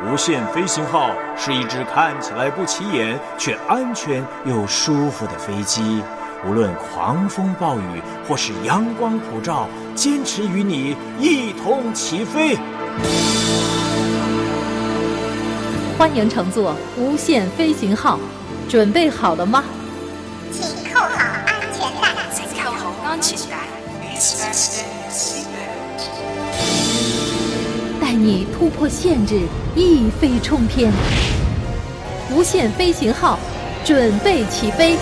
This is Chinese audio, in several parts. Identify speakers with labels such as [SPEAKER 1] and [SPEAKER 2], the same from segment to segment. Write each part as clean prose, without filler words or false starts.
[SPEAKER 1] 无限飞行号是一只看起来不起眼却安全又舒服的飞机，无论狂风暴雨或是阳光普照，坚持与你一同起飞。
[SPEAKER 2] 欢迎乘坐无限飞行号，准备好了吗？
[SPEAKER 3] 请扣好安全带。
[SPEAKER 4] 请扣好安全带。
[SPEAKER 2] 带你突破限制，一飞冲天。无限飞行号，准备起飞。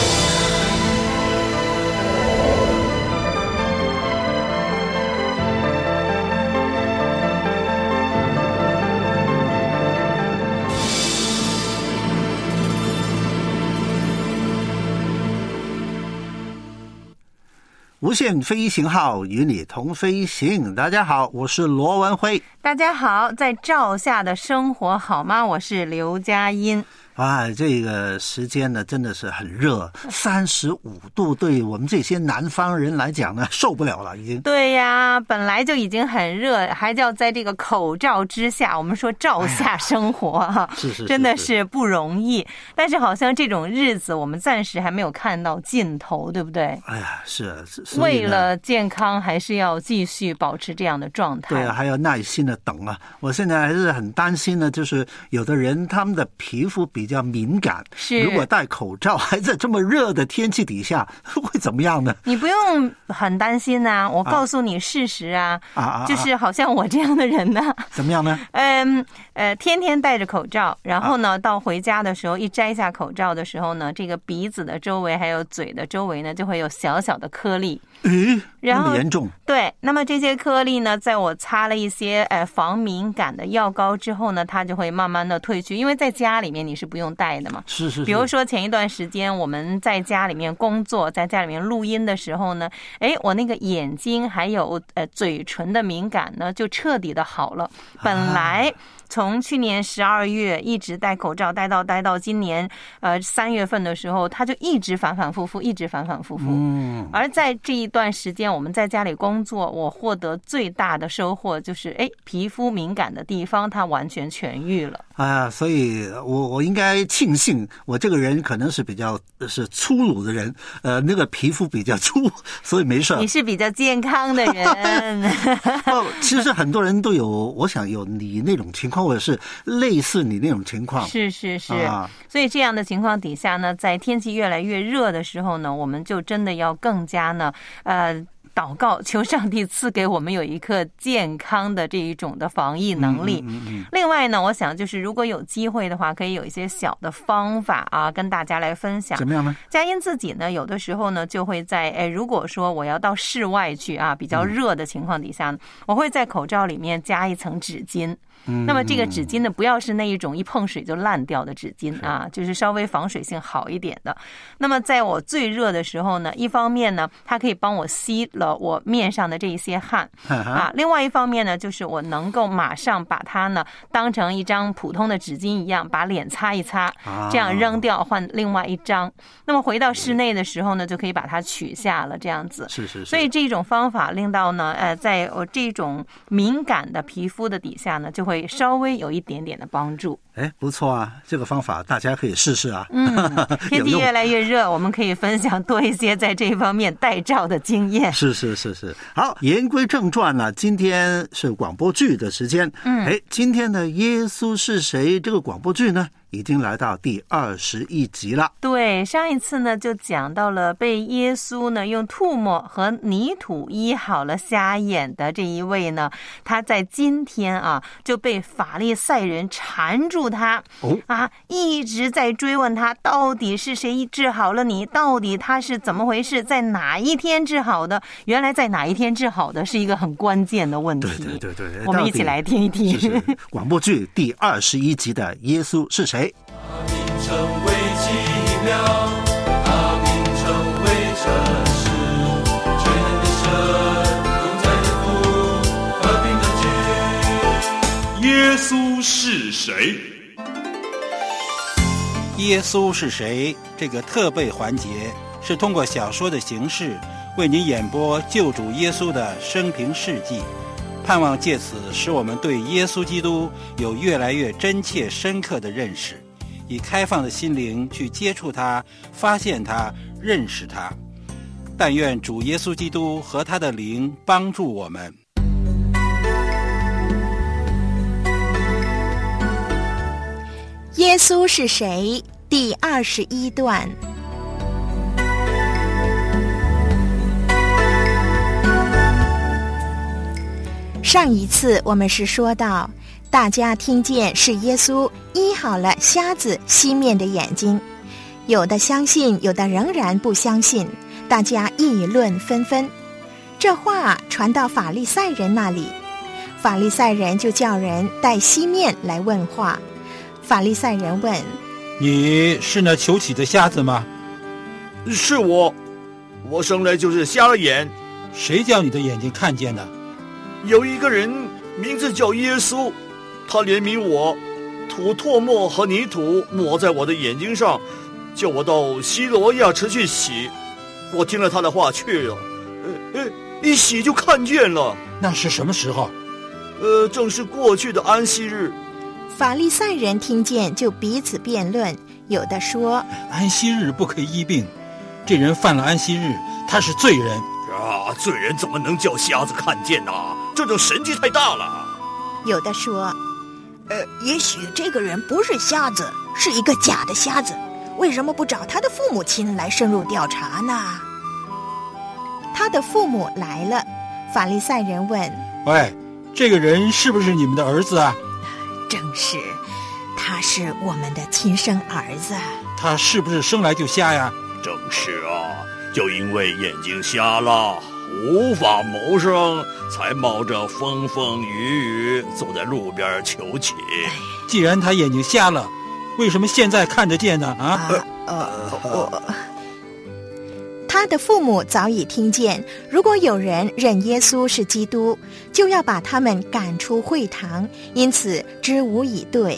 [SPEAKER 5] 无限飞行号与你同飞行。大家好，我是罗文辉。
[SPEAKER 6] 大家好，在照下的生活好吗？我是刘佳音。
[SPEAKER 5] 啊，这个时间呢真的是很热，35度，对我们这些南方人来讲呢受不了了已经。
[SPEAKER 6] 对呀，本来就已经很热，还叫在这个口罩之下，我们说照下生活哈，
[SPEAKER 5] 是
[SPEAKER 6] 真的是不容易。但是好像这种日子我们暂时还没有看到尽头，对不对？
[SPEAKER 5] 哎呀，是
[SPEAKER 6] 为了健康还是要继续保持这样的状态。
[SPEAKER 5] 对啊，还要耐心的等啊。我现在还是很担心呢，就是有的人他们的皮肤比较敏感，如果戴口罩还在这么热的天气底下会怎么样呢？
[SPEAKER 6] 你不用很担心啊，我告诉你事实啊，就是好像我这样的人呢，
[SPEAKER 5] 怎么样呢？
[SPEAKER 6] 天天戴着口罩，然后呢到回家的时候一摘下口罩的时候呢，这个鼻子的周围还有嘴的周围呢就会有小小的颗粒。然后
[SPEAKER 5] 那么严重？
[SPEAKER 6] 对，那么这些颗粒呢，在我擦了一些防敏感的药膏之后呢，它就会慢慢的褪去，因为在家里面你是不用戴的嘛。
[SPEAKER 5] 是。
[SPEAKER 6] 比如说前一段时间我们在家里面工作，在家里面录音的时候呢，我那个眼睛还有嘴唇的敏感呢就彻底的好了。本来从去年12月一直戴口罩戴到今年3月份的时候，它就一直反反复复。而在这一段时间我们在家里工作，我获得最大的收获就是皮肤敏感的地方它完全痊愈了。
[SPEAKER 5] 所以我应该庆幸我这个人可能是比较是粗鲁的人，那个皮肤比较粗，所以没事。
[SPEAKER 6] 你是比较健康的人。
[SPEAKER 5] 其实很多人都有，我想有你那种情况，或者是类似你那种情况。
[SPEAKER 6] 是。所以这样的情况底下呢，在天气越来越热的时候呢，我们就真的要更加呢祷告，求上帝赐给我们有一颗健康的这一种的防疫能力。另外呢，我想就是如果有机会的话，可以有一些小的方法啊，跟大家来分享。
[SPEAKER 5] 怎么样呢？
[SPEAKER 6] 佳音自己呢，有的时候呢，就会在如果说我要到室外去啊，比较热的情况底下呢，我会在口罩里面加一层纸巾。那么这个纸巾呢，不要是那一种一碰水就烂掉的纸巾啊，就是稍微防水性好一点的。那么在我最热的时候呢，一方面呢，它可以帮我吸了我面上的这一些汗啊，另外一方面呢，就是我能够马上把它呢当成一张普通的纸巾一样，把脸擦一擦，这样扔掉换另外一张。那么回到室内的时候呢，就可以把它取下了，这样子。
[SPEAKER 5] 是。
[SPEAKER 6] 所以这种方法令到呢，在我这种敏感的皮肤的底下呢，就会稍微有一点点的帮助。
[SPEAKER 5] 不错啊，这个方法大家可以试试啊。
[SPEAKER 6] 天气越来越热，我们可以分享多一些在这一方面戴罩的经验。
[SPEAKER 5] 是。好，言归正传呢，今天是广播剧的时间。今天的耶稣是谁这个广播剧呢，已经来到第21集了。
[SPEAKER 6] 对，上一次呢就讲到了被耶稣呢用吐沫和泥土医好了瞎眼的这一位呢，他在今天啊就被法利赛人缠住他，一直在追问他到底是谁治好了你，到底他是怎么回事，在哪一天治好的。原来在哪一天治好的是一个很关键的问题。
[SPEAKER 5] 对，
[SPEAKER 6] 我们一起来听一听。
[SPEAKER 5] 是广播剧第21集的耶稣是谁。
[SPEAKER 7] 他名称为奇妙，他名称为真实，全能的神，永在的父，和平的君。耶稣是谁？
[SPEAKER 8] 耶稣是谁？这个特备环节是通过小说的形式为你演播救主耶稣的生平事迹， 盼望借此使我们对耶稣基督有越来越真切深刻的认识，以开放的心灵去接触他、发现他、认识他。但愿主耶稣基督和他的灵帮助我们。
[SPEAKER 9] 耶稣是谁？第21段。上一次我们是说到，大家听见是耶稣医好了瞎子西面的眼睛，有的相信，有的仍然不相信，大家议论纷纷。这话传到法利赛人那里，法利赛人就叫人带西面来问话。法利赛人问：
[SPEAKER 8] 你是那求起的瞎子吗？
[SPEAKER 10] 是我生来就是瞎了眼。
[SPEAKER 8] 谁叫你的眼睛看见的？
[SPEAKER 10] 有一个人名字叫耶稣，他怜悯我，吐唾沫和泥土抹在我的眼睛上，叫我到西罗亚池去洗。我听了他的话去了，一洗就看见了。
[SPEAKER 8] 那是什么时候？
[SPEAKER 10] 正是过去的安息日。
[SPEAKER 9] 法利赛人听见就彼此辩论，有的说：
[SPEAKER 8] 安息日不可以医病，这人犯了安息日，他是罪人。
[SPEAKER 10] 罪人怎么能叫瞎子看见呢？这种神迹太大了。
[SPEAKER 9] 有的说：也许这个人不是瞎子，是一个假的瞎子，为什么不找他的父母亲来深入调查呢？他的父母来了，法利赛人问：
[SPEAKER 8] 喂，这个人是不是你们的儿子啊？
[SPEAKER 9] 正是，他是我们的亲生儿子。
[SPEAKER 8] 他是不是生来就瞎呀？
[SPEAKER 10] 正是啊，就因为眼睛瞎了，无法谋生，才冒着风风雨雨走在路边求乞。
[SPEAKER 8] 既然他眼睛瞎了，为什么现在看得见呢？
[SPEAKER 9] 他的父母早已听见，如果有人认耶稣是基督，就要把他们赶出会堂，因此支吾以对。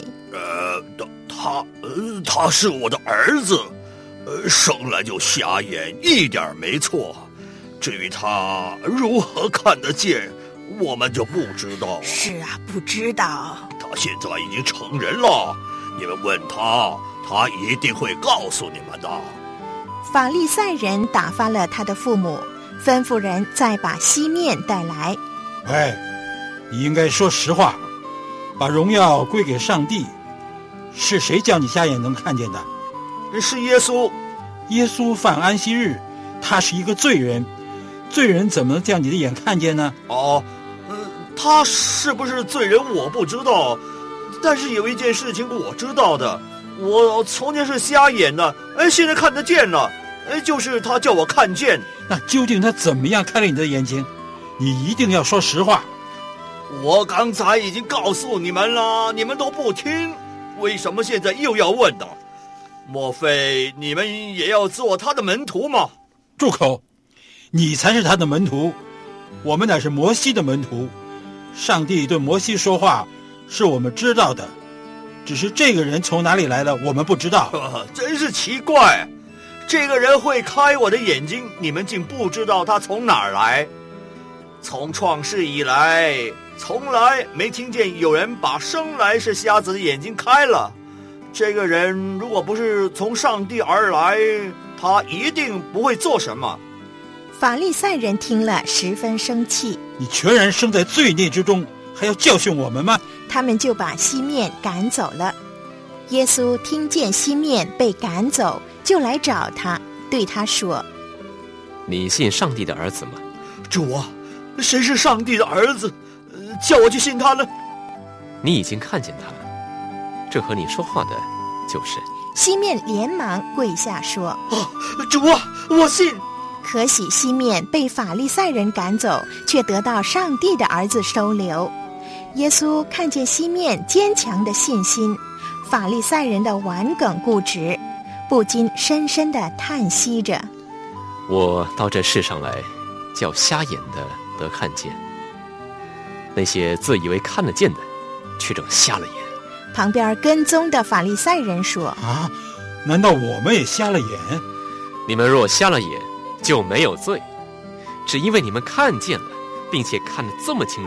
[SPEAKER 10] 他是我的儿子，生来就瞎眼，一点没错。至于他如何看得见，我们就不知道。
[SPEAKER 9] 是啊，不知道。
[SPEAKER 10] 他现在已经成人了，你们问他，他一定会告诉你们的。
[SPEAKER 9] 法利赛人打发了他的父母，吩咐人再把西面带来。
[SPEAKER 8] 你应该说实话，把荣耀归给上帝。是谁叫你瞎眼能看见的？
[SPEAKER 10] 是耶稣。
[SPEAKER 8] 耶稣犯安息日，他是一个罪人，罪人怎么能叫你的眼看见呢？
[SPEAKER 10] 他是不是罪人我不知道，但是有一件事情我知道的，我从前是瞎眼的，现在看得见了，就是他叫我看见。
[SPEAKER 8] 那究竟他怎么样开了你的眼睛？你一定要说实话。
[SPEAKER 10] 我刚才已经告诉你们了，你们都不听，为什么现在又要问的？莫非你们也要做他的门徒吗？
[SPEAKER 8] 住口！你才是他的门徒，我们乃是摩西的门徒。上帝对摩西说话是我们知道的，只是这个人从哪里来的我们不知道。
[SPEAKER 10] 真是奇怪，这个人会开我的眼睛，你们竟不知道他从哪儿来。从创世以来，从来没听见有人把生来是瞎子的眼睛开了。这个人如果不是从上帝而来，他一定不会做什么。
[SPEAKER 9] 法利赛人听了十分生气。
[SPEAKER 8] 你全然生在罪孽之中，还要教训我们吗？
[SPEAKER 9] 他们就把西面赶走了。耶稣听见西面被赶走，就来找他，对他说：
[SPEAKER 11] 你信上帝的儿子吗？
[SPEAKER 10] 主啊，谁是上帝的儿子？叫我去信他呢？
[SPEAKER 11] 你已经看见他了，这和你说话的就是
[SPEAKER 9] 西面。连忙跪下说：
[SPEAKER 10] 主啊，我信。
[SPEAKER 9] 可喜西面被法利赛人赶走，却得到上帝的儿子收留。耶稣看见西面坚强的信心，法利赛人的顽梗固执，不禁深深地叹息着：
[SPEAKER 11] 我到这世上来，叫瞎眼的得看见，那些自以为看得见的，却整瞎了眼。
[SPEAKER 9] 旁边跟踪的法利赛人说：
[SPEAKER 8] 难道我们也瞎了眼？
[SPEAKER 11] 你们若瞎了眼，就没有罪，只因为你们看见了，并且看得这么清楚，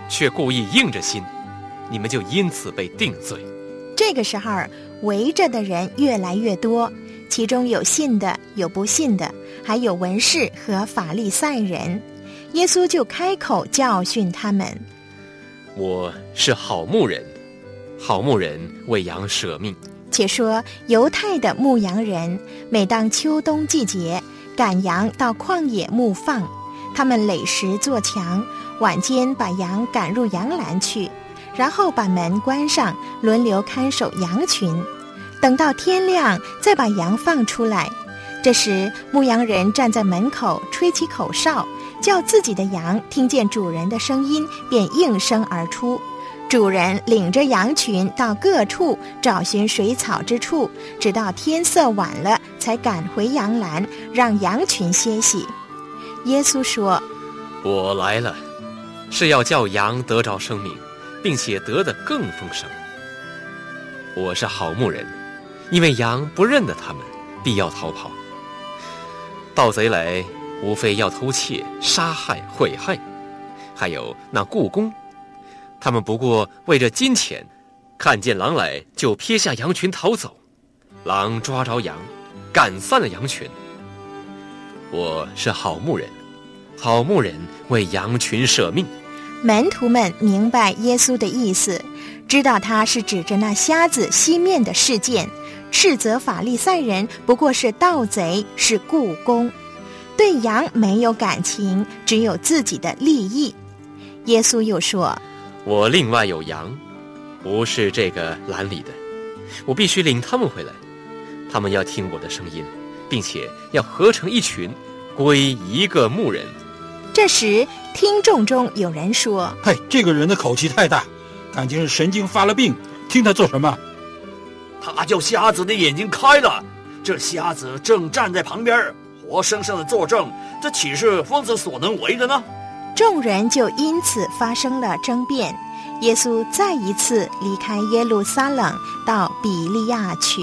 [SPEAKER 11] 却故意硬着心，你们就因此被定罪。
[SPEAKER 9] 这个时候，围着的人越来越多，其中有信的，有不信的，还有文士和法利赛人。耶稣就开口教训他们：
[SPEAKER 11] 我是好牧人，好牧人为羊舍命。
[SPEAKER 9] 且说犹太的牧羊人，每当秋冬季节，赶羊到旷野牧放，他们垒石做墙，晚间把羊赶入羊栏去，然后把门关上，轮流看守羊群，等到天亮再把羊放出来。这时牧羊人站在门口吹起口哨，叫自己的羊听见主人的声音，便应声而出。主人领着羊群到各处找寻水草之处，直到天色晚了，才赶回羊栏，让羊群歇息。耶稣说：
[SPEAKER 11] 我来了，是要叫羊得着生命，并且得得更丰盛。我是好牧人，因为羊不认得他们，必要逃跑。盗贼来，无非要偷窃、杀害、毁害，还有那雇工，他们不过为着金钱，看见狼来就撇下羊群逃走，狼抓着羊，赶散了羊群。我是好牧人，好牧人为羊群舍命。
[SPEAKER 9] 门徒们明白耶稣的意思，知道他是指着那瞎子西面的事件，斥责法利赛人不过是盗贼，是雇工，对羊没有感情，只有自己的利益。耶稣又说：
[SPEAKER 11] 我另外有羊，不是这个栏里的，我必须领他们回来，他们要听我的声音，并且要合成一群，归一个牧人。
[SPEAKER 9] 这时听众中有人说：
[SPEAKER 8] 嘿，这个人的口气太大，感情是神经发了病，听他做什么？
[SPEAKER 10] 他叫瞎子的眼睛开了，这瞎子正站在旁边，活生生的作证，这岂是疯子所能为的呢？
[SPEAKER 9] 众人就因此发生了争辩。耶稣再一次离开耶路撒冷，到比利亚去。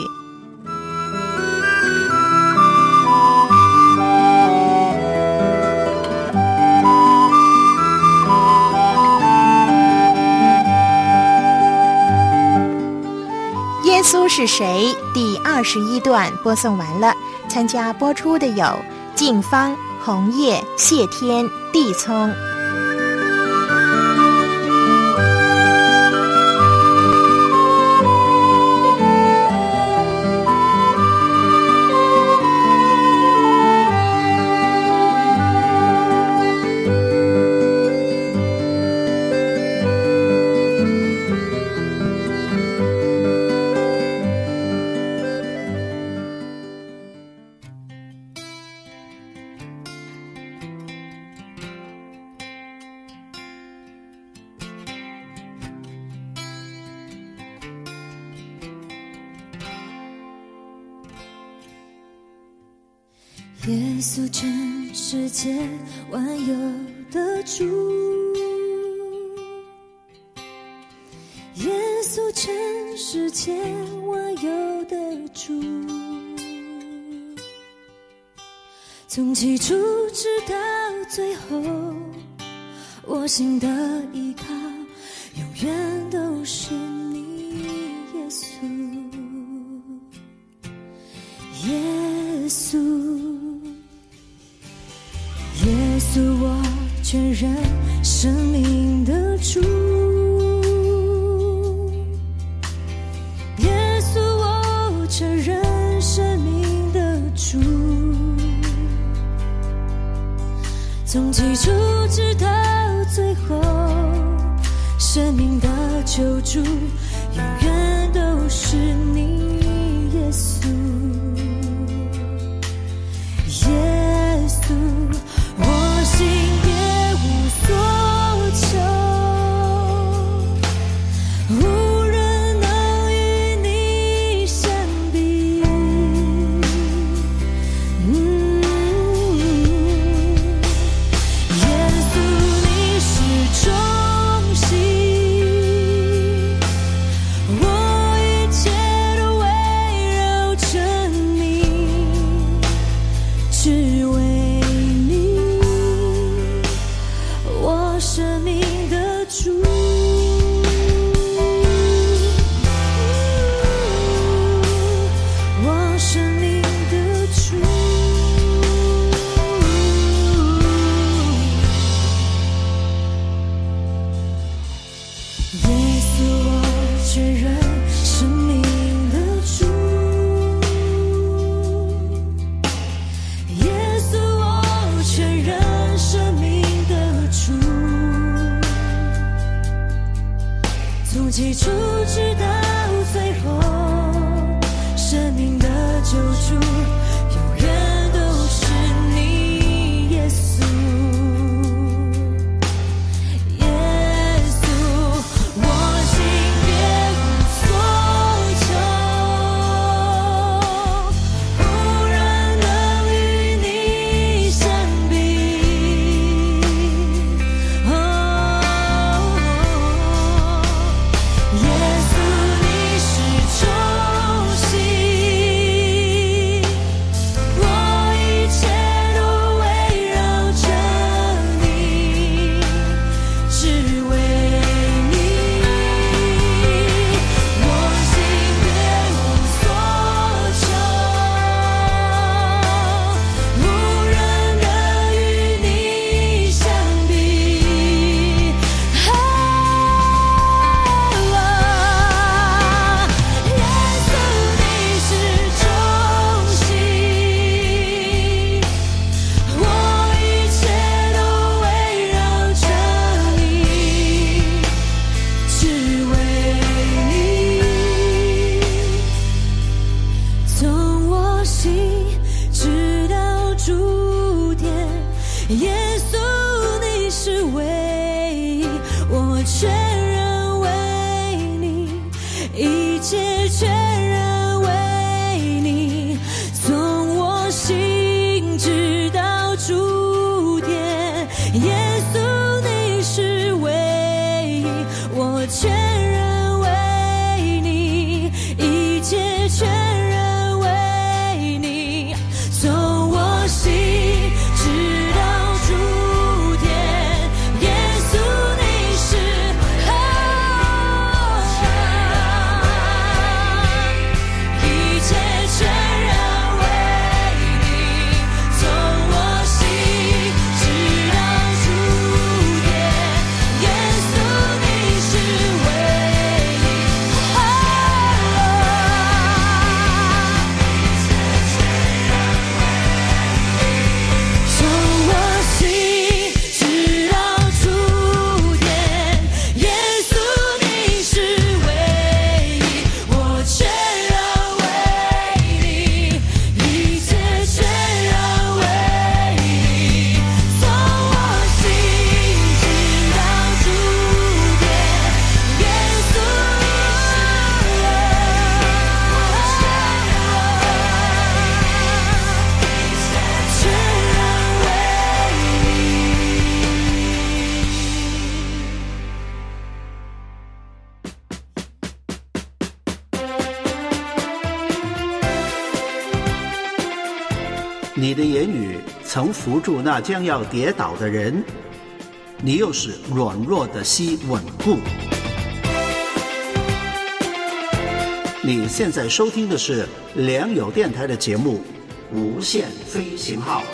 [SPEAKER 9] 耶稣是谁？第21段播送完了。参加播出的有静芳、红叶、谢天、地聪。
[SPEAKER 12] 耶稣真世界万有的主，耶稣真世界万有的主，从起初直到最后，我心的依靠永远都是你，耶稣，耶稣，耶稣，我全然生命的主，耶稣，我全然生命的主，从起初直到最后，生命的救主永远都是你，耶稣，耶稣，我心别无所求，无人能与你相比，耶稣，你是中心，我一切都围绕着耶稣，我确认生命的主。耶稣，我确认生命的主。从起初直到最后，生命的救主永远都是你，耶稣。
[SPEAKER 5] 你的言语曾扶助那将要跌倒的人，你又使软弱的膝稳固。你现在收听的是良友电台的节目《无限飞行号》。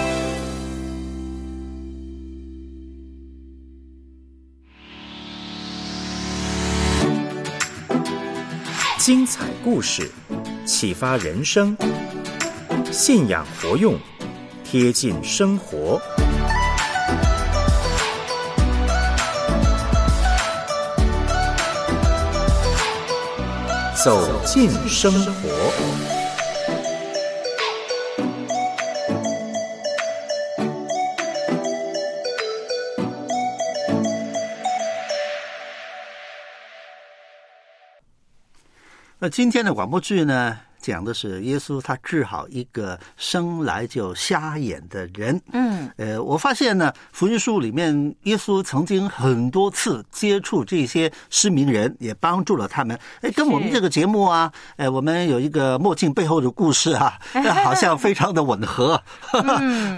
[SPEAKER 1] 精彩故事，启发人生，信仰活用，贴近生活。走进生活。
[SPEAKER 5] 那今天的广播剧呢，讲的是耶稣他治好一个生来就瞎眼的人。我发现呢，福音书里面耶稣曾经很多次接触这些失明人，也帮助了他们。跟我们这个节目啊，我们有一个墨镜背后的故事啊，好像非常的吻合。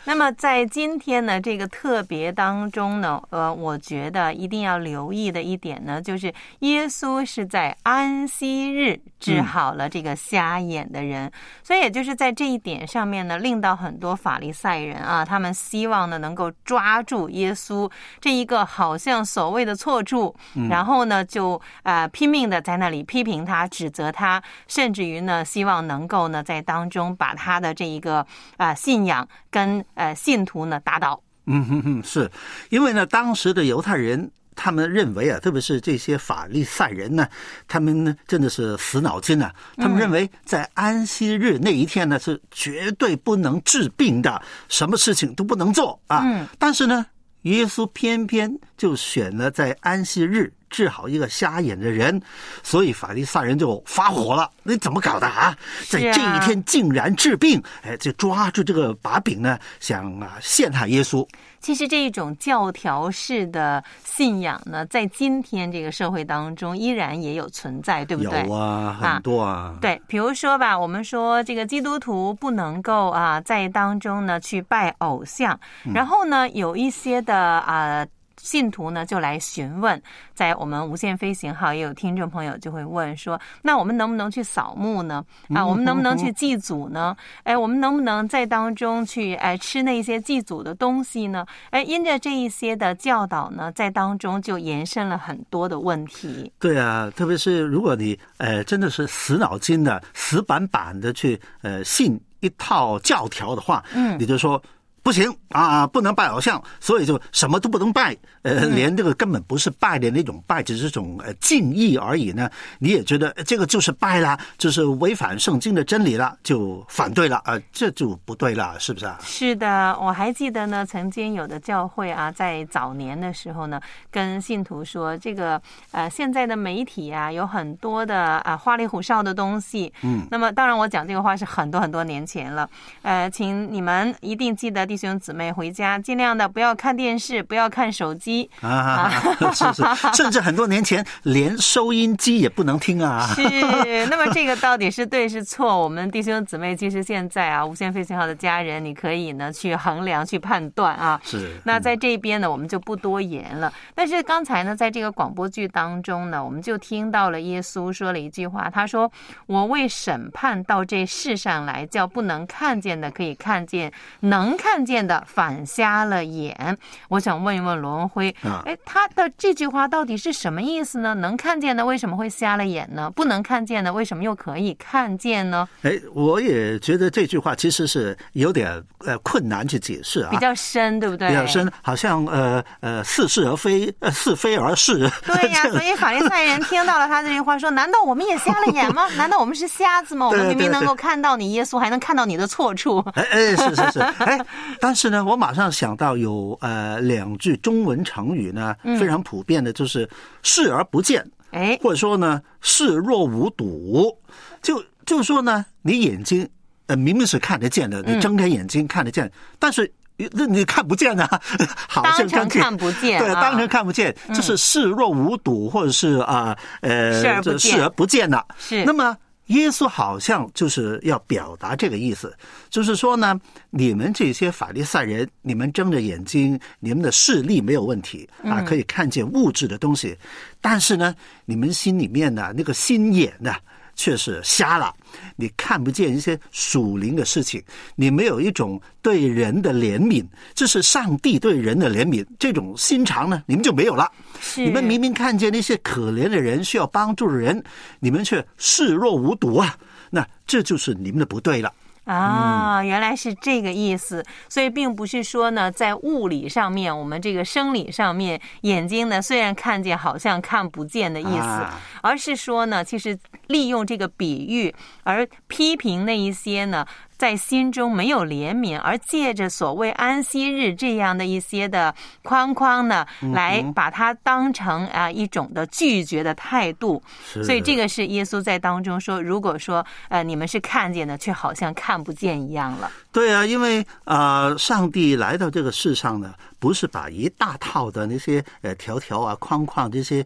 [SPEAKER 6] 那么在今天呢这个特别当中呢，我觉得一定要留意的一点呢，就是耶稣是在安息日治好了这个瞎眼的人，所以也就是在这一点上面呢，令到很多法利赛人啊，他们希望呢能够抓住耶稣这一个好像所谓的错处，然后呢就拼命的在那里批评他、指责他，甚至于呢希望能够呢在当中把他的这一个信仰跟信徒呢打倒。
[SPEAKER 5] 是因为呢当时的犹太人他们认为啊，特别是这些法利赛人呢，他们呢真的是死脑筋啊，他们认为在安息日那一天呢是绝对不能治病的，什么事情都不能做啊。但是呢耶稣偏偏就选了在安息日治好一个瞎眼的人，所以法利赛人就发火了，你怎么搞的啊？在这一天竟然治病，就抓住这个把柄呢，想陷害耶稣。
[SPEAKER 6] 其实这种教条式的信仰呢，在今天这个社会当中依然也有存在，对不对？
[SPEAKER 5] 有啊，很多啊。
[SPEAKER 6] 对，比如说吧，我们说这个基督徒不能够在当中呢去拜偶像，然后呢有一些的信徒呢就来询问，在我们无限飞行号也有听众朋友就会问说，那我们能不能去扫墓呢？我们能不能去祭祖呢？我们能不能在当中去吃那些祭祖的东西呢？因着这一些的教导呢，在当中就延伸了很多的问题。
[SPEAKER 5] 对啊，特别是如果你真的是死脑筋的、死板板的去信一套教条的话，你就说不行啊，不能拜偶像，所以就什么都不能拜，连这个根本不是拜的那种拜，只是种敬意而已呢。你也觉得这个就是拜啦，就是违反圣经的真理了，就反对了，这就不对了，是不是啊？是
[SPEAKER 6] 的，我还记得呢，曾经有的教会在早年的时候呢，跟信徒说，这个现在的媒体有很多的花里胡哨的东西，那么当然我讲这个话是很多很多年前了，请你们一定记得弟兄姊妹回家尽量的不要看电视，不要看手机
[SPEAKER 5] 是，甚至很多年前连收音机也不能听啊。
[SPEAKER 6] 是，那么这个到底是对是错？我们弟兄姊妹其实现在无限飞行号的家人，你可以呢去衡量、去判断啊。
[SPEAKER 5] 是。
[SPEAKER 6] 那在这边呢，我们就不多言了。但是刚才呢，在这个广播剧当中呢，我们就听到了耶稣说了一句话，他说：“我为审判到这世上来，叫不能看见的可以看见，能看见的反瞎了眼。”我想问一问罗文辉，他的这句话到底是什么意思呢？能看见的为什么会瞎了眼呢？不能看见的为什么又可以看见呢？
[SPEAKER 5] 我也觉得这句话其实是有点困难去解释啊，
[SPEAKER 6] 比较深，对不对？
[SPEAKER 5] 比较深，好像似是而非，似非而是。
[SPEAKER 6] 对呀，所以法利赛人听到了他这句话说：“难道我们也瞎了眼吗？难道我们是瞎子吗？我们明明能够看到你耶稣，还能看到你的错处。”
[SPEAKER 5] 是。但是呢，我马上想到有两句中文成语呢，非常普遍的，就是视而不见，或者说呢视若无睹。就是说呢，你眼睛明明是看得见的，你睁开眼睛看得见，但是你看不见啊，好像
[SPEAKER 6] 当成看不见，
[SPEAKER 5] 对，当成看不见，就是视若无睹，或者是视而不见了。
[SPEAKER 6] 是。
[SPEAKER 5] 那么耶稣好像就是要表达这个意思，就是说呢，你们这些法利赛人，你们睁着眼睛，你们的视力没有问题可以看见物质的东西，但是呢，你们心里面呢那个心眼呢却是瞎了，你看不见一些属灵的事情，你没有一种对人的怜悯，这是上帝对人的怜悯，这种心肠呢你们就没有了。你们明明看见那些可怜的人，需要帮助的人，你们却视若无睹啊，那这就是你们的不对了。
[SPEAKER 6] 原来是这个意思。所以并不是说呢，在物理上面，我们这个生理上面，眼睛呢虽然看见好像看不见的意思，而是说呢，其实利用这个比喻而批评那一些呢在心中没有怜悯，而借着所谓安息日这样的一些的框框呢，来把它当成一种的拒绝的态度。所以这个是耶稣在当中说，如果说你们是看见的，却好像看不见一样了。
[SPEAKER 5] 对啊，因为上帝来到这个世上呢，不是把一大套的那些条条框框这些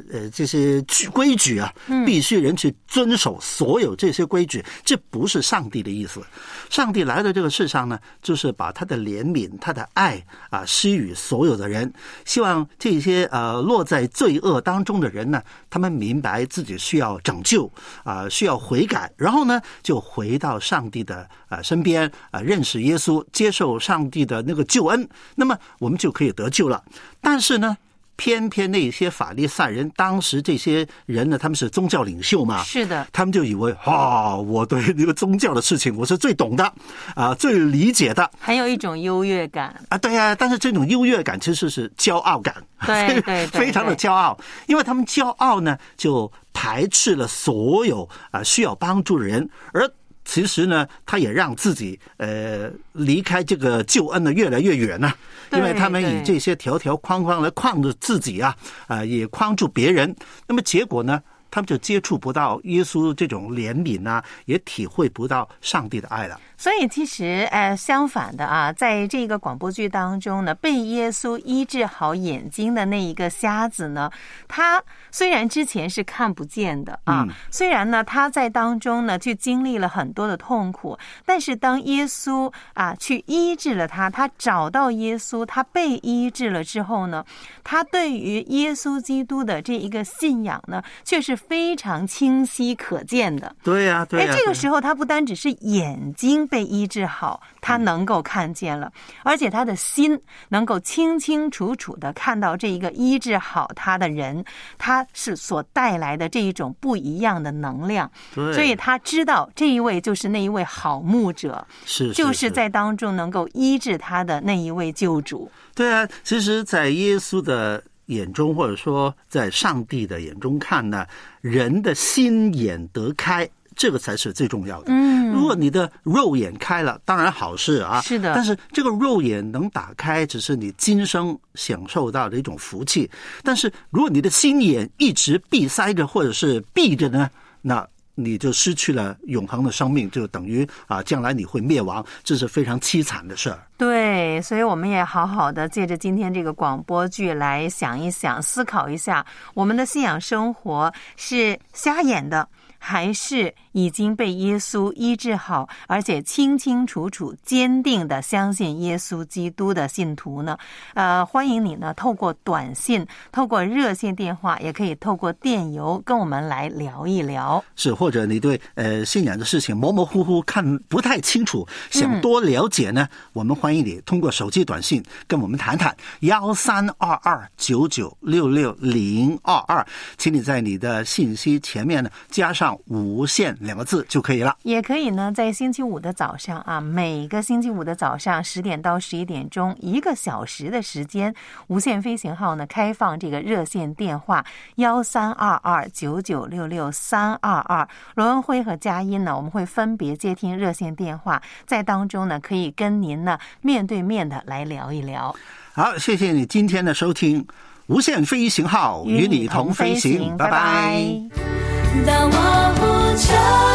[SPEAKER 5] 规矩必须人去遵守所有这些规矩，这不是上帝的意思。 上帝来到这个世上呢，就是把他的怜悯、他的爱施予所有的人，希望这些落在罪恶当中的人呢，他们明白自己需要拯救需要悔改，然后呢就回到上帝的身边认识耶稣，接受上帝的那个救恩，那么我们就可以得救了。但是呢，偏偏那些法利赛人，当时这些人呢，他们是宗教领袖嘛，
[SPEAKER 6] 是的，
[SPEAKER 5] 他们就以为我对那个宗教的事情我是最懂的最理解的，
[SPEAKER 6] 还有一种优越感
[SPEAKER 5] 对啊，但是这种优越感其实是骄傲感，
[SPEAKER 6] 对，
[SPEAKER 5] 非常的骄傲，因为他们骄傲呢，就排斥了所有需要帮助的人，而其实呢，他也让自己离开这个救恩的越来越远呢，因为他们以这些条条框框来框住自己也框住别人，那么结果呢，他们就接触不到耶稣这种怜悯也体会不到上帝的爱了。
[SPEAKER 6] 所以其实相反的在这个广播剧当中呢，被耶稣医治好眼睛的那一个瞎子呢，他虽然之前是看不见的虽然呢他在当中呢去经历了很多的痛苦，但是当耶稣去医治了他找到耶稣，他被医治了之后呢，他对于耶稣基督的这一个信仰呢，却是非常清晰可见的。
[SPEAKER 5] 对呀，
[SPEAKER 6] 这个时候他不单只是眼睛被医治好，他能够看见了，而且他的心能够清清楚楚的看到这一个医治好他的人，他是所带来的这一种不一样的能量。所以他知道这一位就是那一位好牧者，就是在当中能够医治他的那一位救主。
[SPEAKER 5] 对啊，其实在耶稣的眼中，或者说在上帝的眼中看呢，人的心眼得开，这个才是最重要的。如果你的肉眼开了，当然好事
[SPEAKER 6] 是的，
[SPEAKER 5] 但是这个肉眼能打开，只是你今生享受到的一种福气。但是如果你的心眼一直闭塞着，或者是闭着呢，那你就失去了永恒的生命，就等于将来你会灭亡，这是非常凄惨的事儿。
[SPEAKER 6] 对，所以我们也好好的借着今天这个广播剧来想一想，思考一下，我们的信仰生活是瞎眼的，还是已经被耶稣医治好，而且清清楚楚坚定的相信耶稣基督的信徒呢？欢迎你呢透过短信，透过热线电话，也可以透过电邮跟我们来聊一聊。
[SPEAKER 5] 是，或者你对信仰的事情模模糊糊看不太清楚，想多了解呢，我们欢迎你通过手机短信跟我们谈谈132299660022，请你在你的信息前面呢加上无限2个字就可以了。
[SPEAKER 6] 也可以呢在星期五的早上每个星期五的早上10点到11点钟1个小时的时间，无限飞行号呢开放这个热线电话132299662322，罗文辉和佳音呢，我们会分别接听热线电话，在当中呢可以跟您呢面对面的来聊一聊。
[SPEAKER 5] 好，谢谢你今天的收听，无限飞行号与你同飞行，拜拜。
[SPEAKER 12] 当我呼求